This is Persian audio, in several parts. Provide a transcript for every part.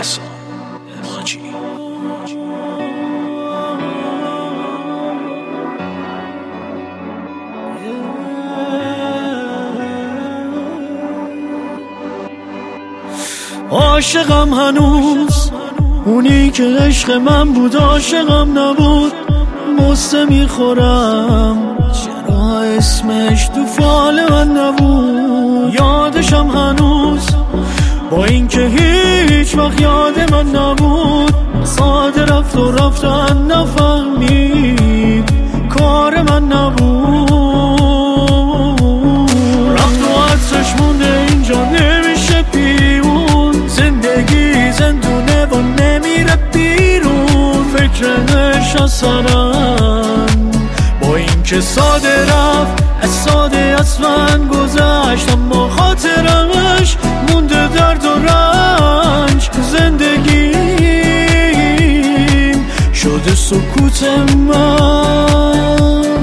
حسام راجی. عاشقم هنوز اونی که عشق من بود، عاشقم نبود مصه میخورم چرا اسمش تو فال من نبود. یادشم هنوز با اینکه هیچ وقت یاد من نبود، ساده رفت و رفتن نفهمید کار من نبود. رفت و عطرش مونده اینجا نمیشه پیون، زندگی زندونه و نمیره بیرون. فکرش از سرم با اینکه ساده رفت از ساده اصلا گذشت، اما خاطرمش مونده درد و رنج. زندگیم شده سکوت من.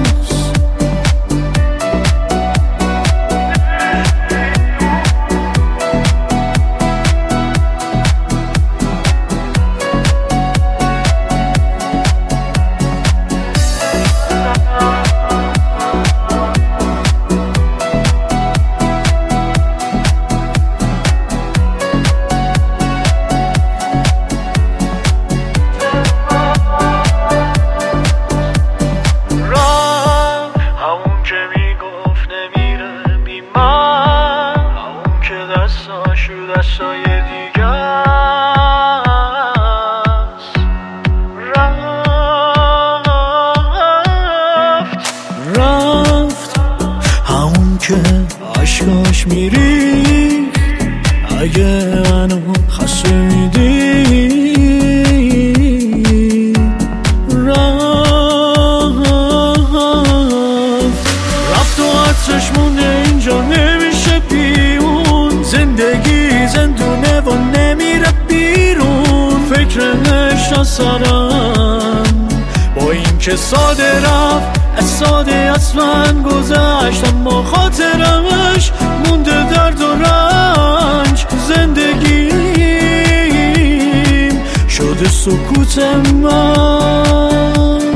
دستای دیگه است. رفت همون که عشقاش میریخت. اگه منو خسته میدید رفت و عطرش مونده اینجا نمیشه پیون. زندگی زندونه و نمیره بیرون. فکرش از سرم با اینکه ساده رفت از ساده اصلا گذشت، اما خاطرمش مونده درد و رنج. زندگیم شده سکوت من.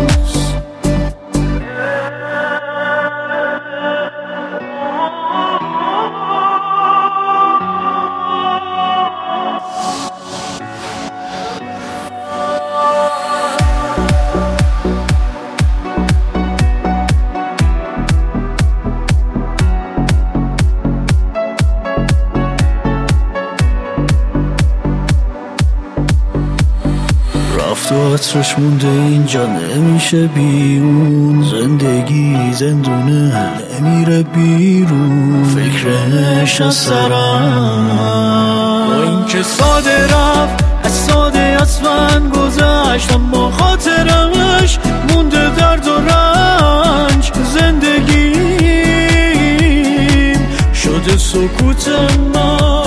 رفت و عطرش مونده اینجا نمیشه بیرون. زندگی زندونه نمیره بیرون. فکرش از سرم با اینکه ساده رفت از ساده اصلا گذشت، اما خاطرمش مونده درد و رنج. زندگیم شده سکوت من.